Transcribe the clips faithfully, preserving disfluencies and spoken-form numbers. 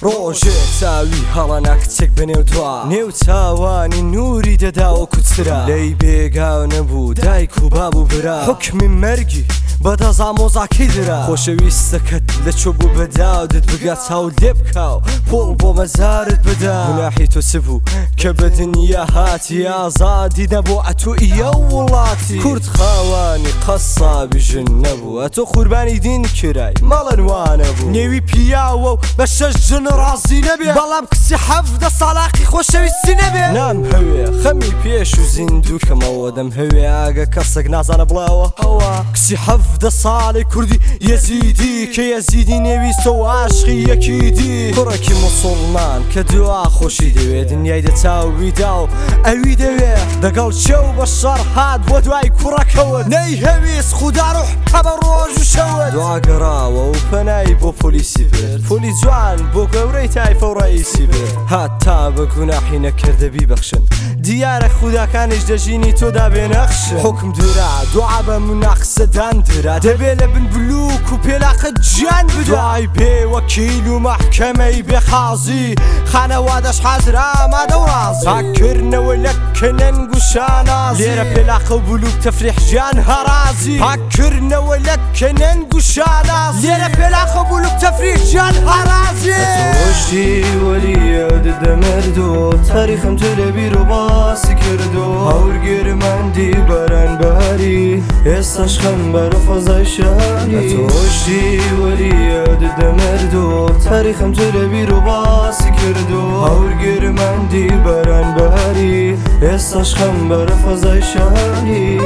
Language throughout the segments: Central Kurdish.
ڕۆژێک چاوی هەڵەنا کچێک بەنێو دوا نێو چاوانی نوری دەدا و کوچرا لەی بێگاو نەبوو دایک و باب و برا حکمی مەرگی بەدەزا مۆزاکەی درا خۆشەویستەکەت لە چۆ بوو بەداودت بگات چاو لێ بکاو پۆڵ بۆ مەزارت بدا گوناحی تۆ چ بوو کە بە دنیا هاتی ئازادی نەبوو ئەتۆئیە وڵاتی کورد خاوانی قەسابی ژن نەبوو ئەتۆ قوربانی دین کرای مەڵەنوانە بوو نێوی پیاوە و بە شەش ژن ڕازی نەبێ بەڵام کچی حەفدە ساڵاقی خۆشەویستی نەبێ نام هەوێ خەمی پێش و زیندووکەمەوە دەم هەوێ ئاگە کەسێک نازانە بڵاوە هەوا کچی حەفدە ساڵی کوردی یەزیدی کە یەزیدی نێویستە و عاشقی یەکی دی کوڕێکی موسڵمان کە دوا خۆشی دەوێ دنیای دەچاویدا و ئەوی دەوێ دەگەڵ چێو بە شەڕ هات بۆ دوای کوڕەکەوت نەی هەویست خودا ڕوح هەبە ڕۆژ و شەوت دوا گەڕاوە و پەنای بۆ پۆلیسی برد پۆلی جوان بۆ گەورەی تایفە و ڕئیسی برد هات تا بە گوناحی نەکردە بیبەخشن دیارە خوداکانیش دەژینی تۆدا بێنەخشن حکم درا دوعا بە مناقسەدان درا دەبێ لە بن بلوک و پێلاقت گیان بدا دوای بێ وەکیل و مەحکەمەی بێخازی خانەوادەش حەزر ئامادە و ڕازی پاکردنەوە لە کەنەنگ و شانازی لێرە پێلاقە و بلوک تەفریح گیان هەرازی پاکردنەوە لە کەنەنگ و شانازی لێرە پێلاقە و بلوک تەفریح گیان هەرازی ڕۆژی وەلیە دەمردۆ تاریخم تو لە بیر و باسی کردو هەورگێرمەندی بەرانبەری ئێستاش خەم بەرە فەزای شاری ڕۆژی وەلیە دەمردۆ تاریخم تو لە بیر و باسی کردو هەورگێرمەندی بەرانبەری ئێستاش خەم بەرە فەزای شاری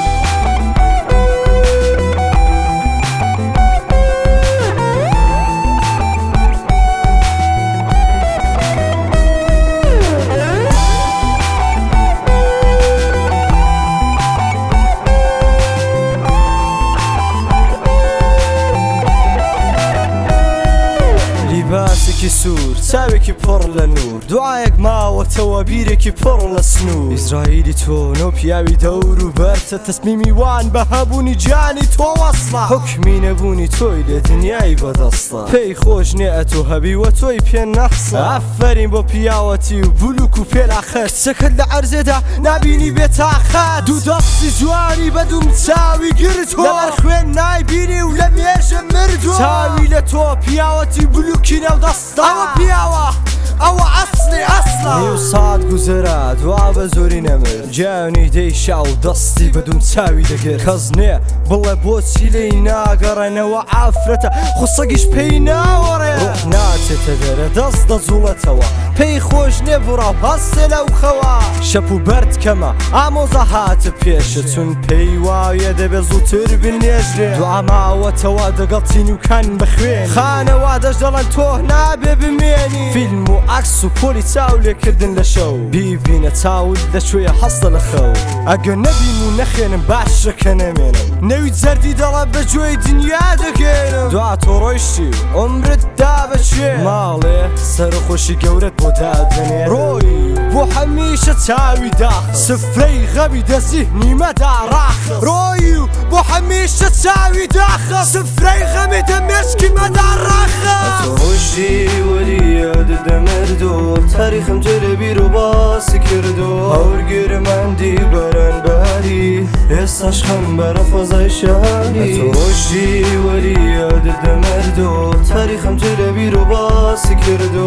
باسێکی سوور چاوێکی پڕ لە نور دوعایەک ماوەتەوە بیرێکی پڕ لە سنوور ئیزرائیلی تۆ نۆ پیاوی دەور و بەرتە تەسمیمی وان بە هەبوونی جانی تۆ وەسڵە حکمی نەبوونی تۆی لە دنیای بەدەستە پێی خۆش نێ ئەتۆ هەبیوە تۆی پێ نەخسە ئافەرین بۆ پیاوەتی و بلوک و پێلاخەت چەکەت لە عەرزێدا نابینی بێتاقەت دوو دەستی جوانی بە دووم چاوی گرتووە لەبەر خوێن نایبینی و لە مێژە مردووە چاوی لە تۆ پیاوەتی بلوکی نەو دەستە ئەوە پیاوە ئەوە ئەسڵی ئەسڵە نیو سات گوزەرا دوا بە زۆری نەمرد گیانی دەی شاو دەستی بە دووم چاوی دەگرت کەس نێ بڵێ بۆچی لێی ناگەڕێنەوە ئافرەتە خوسەگیش پێی ناوەڕێ ڕوح ناچێتە دەرە دەست دەجوڵێتەوە پێی خۆش نێ بڕاو هەستێ لەو خەوە شەپ و بەرد کەمە ئامۆزە هاتە پێشە چون پێی وایە دەبێ زووتر بنێژرێ دوعا ماوەتەوە دەگەڵ تینوکان بخوێن خانەوادەش دەڵێن تۆ نابێ بمێنی فیلم و عکس و پۆلی چاو لێکردن لە شەو بیبینە چاوت دەچوێ هەستە لە خەو ئەگەر نەبین و نەخێنم باشە کە نەمێنم نەوی جەردی دەڵە بەگوێی دنیا دەگەێنم دوا تۆ ڕۆیشتی عمرت دا بەچێ ماڵێ سەرخۆشی گەورەت بۆ دادنێ ڕۆی بۆ هەمیشە چاوی داخە سفرەی غەبی دەزیهنی مەدا ڕاخە ڕۆی و بۆ هەمیشە چاوی داخە سفرەی غەبی دەمێشکی مەدا ڕاخە ڕۆژی وەلیە دەمردۆ تاریخم تو لە بیر و باسی کردو هەورگێرمەندی بەرانبەری ئێستاش خەم بەرە فەزای شاری ڕۆژی وەلیە دەمردۆ تاریخم تو لە بیر و باسی کردو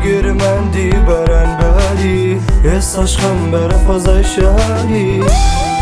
هەورگێرمەندی بەرانبەری ئێستاش خەم بەرە فەزای شاری